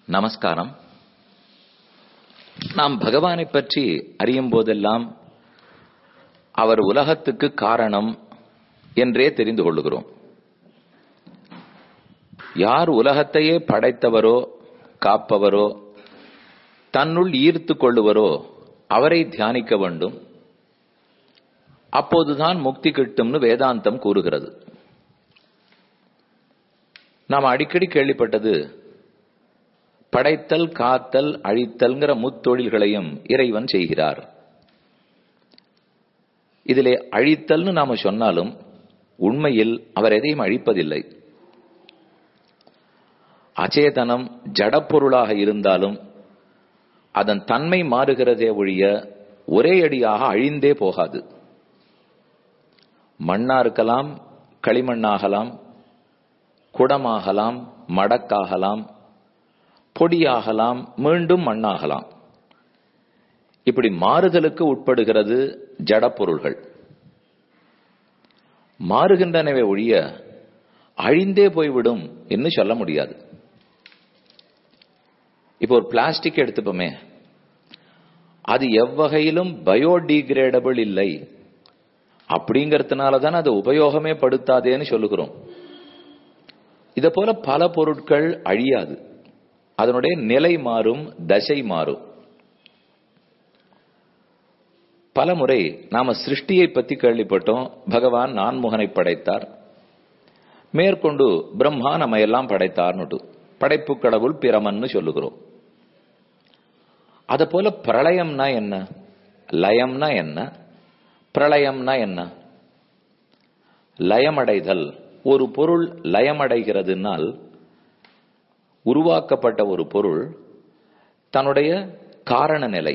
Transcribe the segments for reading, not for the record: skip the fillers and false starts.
நமஸ்காரம். நாம் பகவானை பற்றி அறியும் போதெல்லாம் அவர் உலகத்துக்கு காரணம் என்றே தெரிந்து கொள்ளுகிறோம். யார் உலகத்தையே படைத்தவரோ காப்பவரோ தன்னுள் ஈர்த்து கொள்ளுவரோ அவரை தியானிக்க வேண்டும். அப்போதுதான் முக்தி கிட்டும்னு வேதாந்தம் கூறுகிறது. நாம் அடிக்கடி கேள்விப்பட்டது படைத்தல், காத்தல், அழித்தல்ங்கிற முத்தொழில்களையும் இறைவன் செய்கிறார். இதிலே அழித்தல்னு நாம சொன்னாலும் உண்மையில் அவர் எதையும் அழிப்பதில்லை. அச்சேதனம் ஜடப்பொருளாக இருந்தாலும் அதன் தன்மை மாறுகிறதே ஒழிய ஒரே அடியாக அழிந்தே போகாது. மண்ணா இருக்கலாம், களிமண்ணாகலாம், குடமாகலாம், மடக்காகலாம், பொடியாகலாம், மீண்டும் மண்ணாகலாம். இப்படி மாறுதலுக்கு உட்படுகிறது ஜடப்பொருள்கள். மாறுகின்றனவே ஒழிய அழிந்தே போய்விடும் என்று சொல்ல முடியாது. இப்போ ஒரு பிளாஸ்டிக் எடுத்துப்போமே, அது எவ்வகையிலும் பயோடிகிரேடபிள் இல்லை அப்படிங்கறதுனாலதான் அது உபயோகமே படுத்தாதேன்னு சொல்லுகிறோம். இத போல பல பொருட்கள் அழியாது, அதனுடைய நிலை மாறும், தசை மாறும். பல முறை நாம சிருஷ்டியை பத்தி கேள்விப்பட்டோம். பகவான் நான்முகனை படைத்தார், மேற்கொண்டு பிரம்மா நம்ம எல்லாம் படைத்தார்னுட்டு படைப்பு கடவுள் பிரமன்னு சொல்லுகிறோம். அத போல பிரளயம்னா என்ன, லயம்னா என்ன, பிரளயம்னா என்ன? லயமடைதல், ஒரு பொருள் லயமடைகிறதுனால் உருவாக்கப்பட்ட ஒரு பொருள் தன்னுடைய காரண நிலை,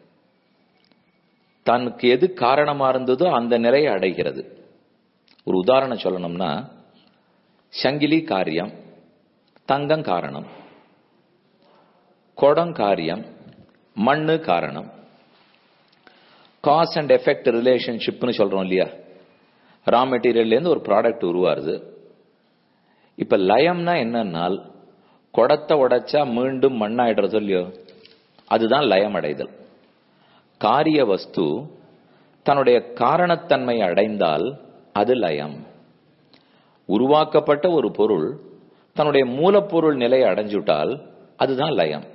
தனக்கு எது காரணமா இருந்ததோ அந்த நிலையை அடைகிறது. ஒரு உதாரணம் சொல்லணும்னா, சங்கிலி காரியம், தங்கம் காரணம், குடம் காரியம், மண்ணு காரணம். காஸ் அண்ட் எஃபெக்ட் ரிலேஷன்ஷிப்னு சொல்றோம் இல்லையா? ரா மெட்டீரியல்ல இருந்து ஒரு ப்ராடக்ட் உருவாருது. இப்ப லயம்னா என்னன்னால், குடத்தை உடைச்சா மீண்டும் மண்ணாயிடுறது இல்லையோ, அதுதான் லயம் அடைதல். காரிய வஸ்து தன்னுடைய காரணத்தன்மை அடைந்தால் அது லயம். உருவாக்கப்பட்ட ஒரு பொருள் தன்னுடைய மூலப்பொருள் நிலையை அடைஞ்சுட்டால் அதுதான் லயம்.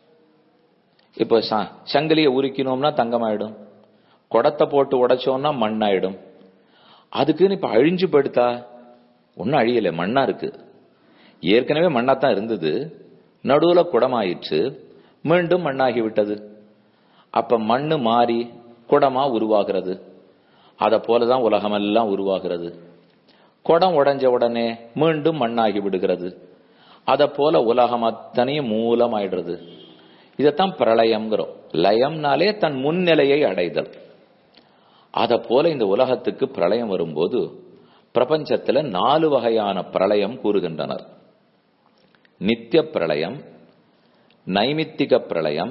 இப்போ சங்கிலியை உருக்கினோம்னா தங்கமாயிடும், குடத்தை போட்டு உடைச்சோம்னா மண்ணாயிடும். அதுக்குன்னு இப்ப அழிஞ்சு படுத்தா ஒன்னும் அழியல, மண்ணா இருக்கு. ஏற்கனவே மண்ணாத்தான் இருந்தது, நடுவுல குடமாயிற்று, மீண்டும் மண்ணாகி விட்டது. அப்ப மண்ணு மாறி குடமா உருவாகிறது. அத போலதான் உலகமெல்லாம் உருவாகிறது. குடம் உடைஞ்ச உடனே மீண்டும் மண்ணாகி விடுகிறது. அத போல உலகம் அத்தனையும் மூலமாயிடுறது. இதத்தான் பிரளயம்ங்கிறோம். லயம்னாலே தன் முன்னிலையை அடைதல். அத போல இந்த உலகத்துக்கு பிரளயம் வரும்போது பிரபஞ்சத்துல 4 வகையான பிரளயம் கூறுகின்றனர். நித்திய பிரளயம், நைமித்திக பிரளயம்,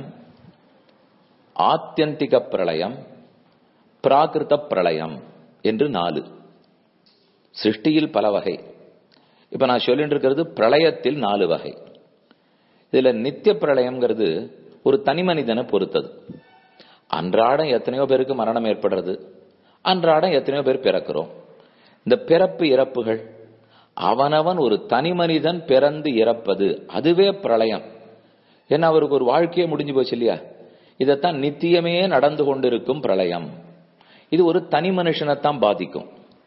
ஆத்தியந்திக பிரளயம், பிராகிருத பிரளயம் என்று 4. சிருஷ்டியில் பல வகை. இப்ப நான் சொல்லிட்டு இருக்கிறது பிரளயத்தில் 4 வகை. இதுல நித்திய பிரளயம்ங்கிறது ஒரு தனி மனிதனை பொறுத்தது. அன்றாடம் எத்தனையோ பேருக்கு மரணம் ஏற்படுறது, அன்றாடம் எத்தனையோ பேர் பிறக்கிறோம். இந்த பிறப்பு இறப்புகள், அவனவன் ஒரு தனி மனிதன் பிறந்து இறப்பது, அதுவே பிரளயம். ஏன்னா அவருக்கு ஒரு வாழ்க்கையே முடிஞ்சு போச்சு இல்லையா? இதத்தான் நித்தியமே நடந்து கொண்டிருக்கும் பிரளயம். இது ஒரு தனி மனுஷனைத்தான் பாதிக்கும்.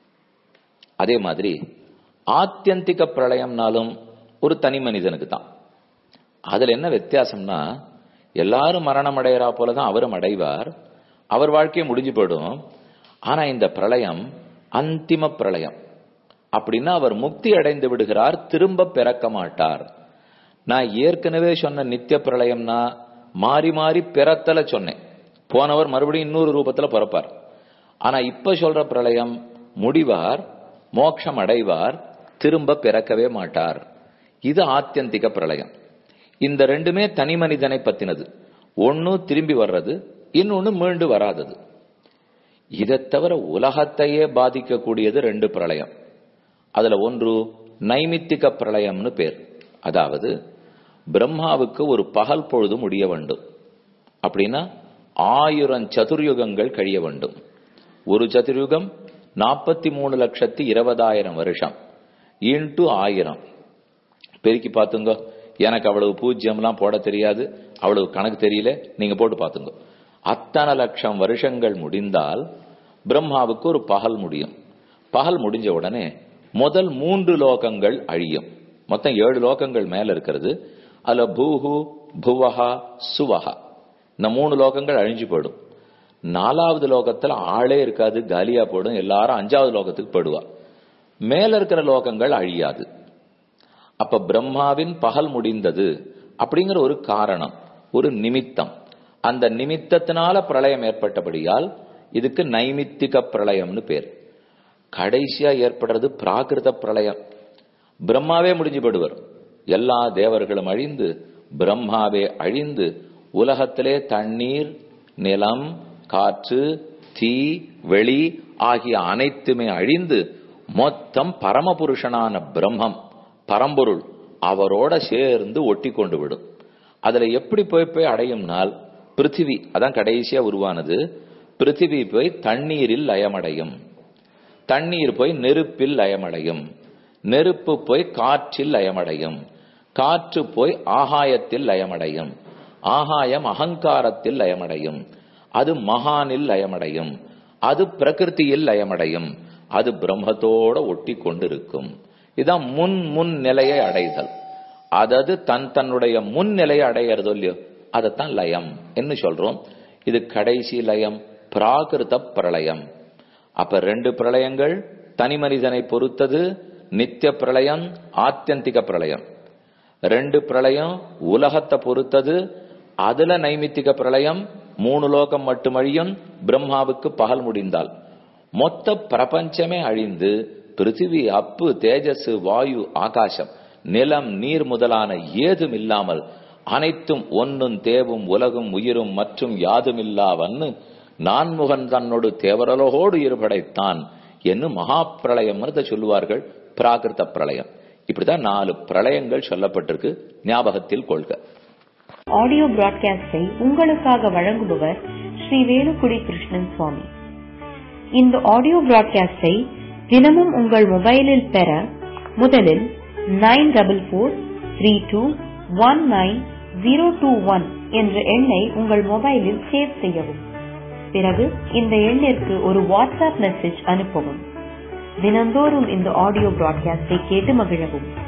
அதே மாதிரி ஆத்தியந்திக பிரளயம்னாலும் ஒரு தனி மனிதனுக்கு தான். அதுல என்ன வித்தியாசம்னா, எல்லாரும் மரணம் அடைகிறா போலதான் அவரும் அடைவார், அவர் வாழ்க்கையை முடிஞ்சு போயிடும். ஆனா இந்த பிரளயம் அந்திம பிரளயம். அப்படின்னா அவர் முக்தி அடைந்து விடுகிறார், திரும்ப பிறக்க மாட்டார். நான் ஏற்கனவே சொன்ன நித்திய பிரளயம்னா மாறி மாறி பிறத்தல சொன்னேன். போனவர் மறுபடியும் இன்னொரு ரூபத்துல பிறப்பார். ஆனா இப்ப சொல்ற பிரளயம் முடிவார், மோட்சம் அடைவார், திரும்ப பிறக்கவே மாட்டார். இது ஆத்தியந்திக பிரளயம். இந்த ரெண்டுமே தனி மனிதனை பத்தினது. ஒன்னு திரும்பி வர்றது, இன்னொன்னு மீண்டு வராதது. இதை தவிர உலகத்தையே பாதிக்கக்கூடியது 2 பிரளயம். அதுல ஒன்று நைமித்திக பிரளயம்னு பேர். அதாவது பிரம்மாவுக்கு ஒரு பகல் பொழுது முடிய வேண்டும். அப்படின்னா 1000 சதுர்யுகங்கள் கழிய வேண்டும். ஒரு சதுர்யுகம் 43,20,000 வருஷம் இன்டு 1000 பெருக்கி பார்த்துங்க. எனக்கு அவ்வளவு பூஜ்யம்லாம் போட தெரியாது, அவ்வளவு கணக்கு தெரியல, நீங்க போட்டு பார்த்துங்க. அத்தனை லட்சம் வருஷங்கள் முடிந்தால் பிரம்மாவுக்கு ஒரு பகல் முடியும். பகல் முடிஞ்ச உடனே முதல் 3 லோகங்கள் அழியும். மொத்தம் 7 லோகங்கள் மேல இருக்கிறது. அதுல பூஹு, புவஹா, சுவஹா இந்த 3 லோகங்கள் அழிஞ்சு போயிடும். 4வது லோகத்துல ஆளே இருக்காது, காலியா போடும். எல்லாரும் 5வது லோகத்துக்கு போயிடுவா. மேல இருக்கிற லோகங்கள் அழியாது. அப்ப பிரம்மாவின் பகல் முடிந்தது அப்படிங்கிற ஒரு காரணம், ஒரு நிமித்தம். அந்த நிமித்தத்தினால பிரளயம் ஏற்பட்டபடியால் இதுக்கு நைமித்திக பிரளயம்னு பேர். கடைசியா ஏற்படுறது பிராகிருத பிரளயம். பிரம்மாவே முடிஞ்சு போடுவர். எல்லா தேவர்களும் அழிந்து பிரம்மாவே அழிந்து உலகத்திலே தண்ணீர், நிலம், காற்று, தீ, வெளி ஆகிய அனைத்துமே அழிந்து மொத்தம் பரமபுருஷனான பிரம்மம், பரம்பொருள் அவரோட சேர்ந்து ஒட்டி கொண்டு விடும். அதுல எப்படி போய் அடையும்னால் பிருத்திவி, அதான் கடைசியா உருவானது. பிருத்திவி போய் தண்ணீரில் லயமடையும், தண்ணீர் போய் நெருப்பில் லயமடையும், நெருப்பு போய் காற்றில் லயமடையும், காற்று போய் ஆகாயத்தில் லயமடையும், ஆகாயம் அகங்காரத்தில் லயமடையும், அது மகானில் லயமடையும், அது பிரகிருதியில் லயமடையும், அது பிரம்மத்தோட ஒட்டி கொண்டிருக்கும். இதான் முன் நிலையை அடைதல். அதாவது தன்னுடைய முன் நிலையை அடையிறதோ இல்லையோ அதைத்தான் லயம் என்று சொல்றோம். இது கடைசி லயம், பிராகிருத பிரளயம். அப்ப 2 பிரளயங்கள் தனி மனிதனை பொறுத்தது. நித்திய பிரளயம், ஆத்தியந்திக பிரளயம். 2 பிரளயம் உலகத்தை பொறுத்தது. அதுல நைமித்திக பிரளயம் 3 லோகம் மட்டும் அழியும். பிரம்மாவுக்கு பகல் முடிந்தால் மொத்த பிரபஞ்சமே அழிந்து பிருத்திவி, அப்பு, தேஜஸ், வாயு, ஆகாசம், நிலம், நீர் முதலான ஏதும் இல்லாமல் அனைத்தும் ஒன்னும் தேவும் உலகும் உயிரும் மற்றும் யாதுமில்லாவன்னு நான்முகன் தன்னோடு தேவரலோடு இருபடைத்தான் என்று மகா பிரளயம் சொல்லுவார்கள். பிராகிருத பிரளயம். இப்படிதான் 4 பிரளயங்கள் சொல்லப்பட்டிருக்கு. ஞாபகத்தில் கொள்க. ஆடியோ பிராட்காஸ்டை உங்களுக்காக வழங்குபவர் ஸ்ரீ வேலுக்குடி கிருஷ்ணன் சுவாமி. இந்த ஆடியோ பிராட்காஸ்டை தினமும் உங்கள் மொபைலில் பெற முதலில் 9443219021 என்ற எண்ணை உங்கள் மொபைலில் சேவ் செய்யவும். பிறகு இந்த எண்ணிற்கு ஒரு வாட்ஸ்அப் மெசேஜ் அனுப்பவும். தினந்தோறும் இந்த ஆடியோ பிராட்காஸ்டை கேட்டு மகிழவும்.